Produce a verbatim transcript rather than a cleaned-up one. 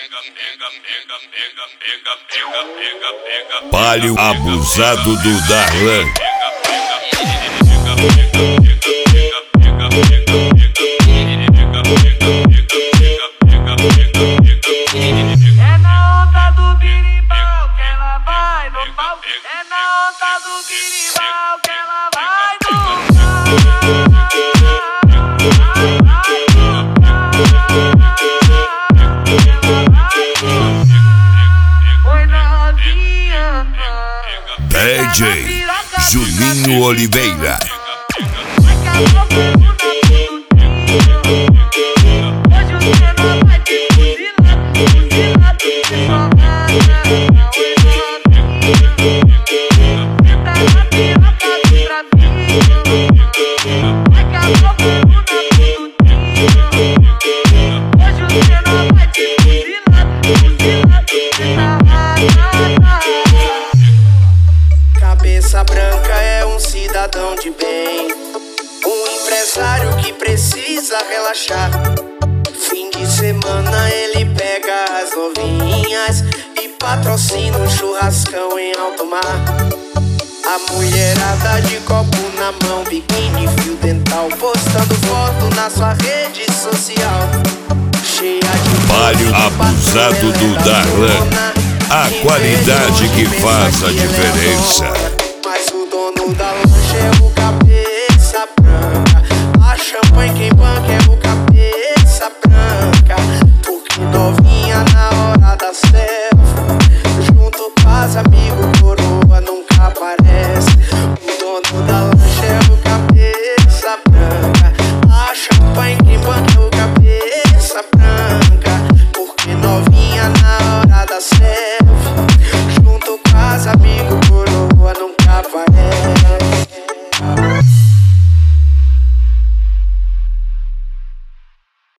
Palio abusado do Darlan. É na onda do birimbau que ela vai no pau. É na onda do birimbau que ela vai no pau. Oi novinha, D J Juninho Oliveira. Cabeça branca é um cidadão de bem, um empresário que precisa relaxar. Fim de semana ele pega as novinhas e patrocina um churrascão em alto mar. A mulherada de copo na mão, biquíni, fio dental, postando foto na sua rede social. Cheia de Palio abusado do Darlan. A qualidade que faz a diferença. Mas o dono da lancha é o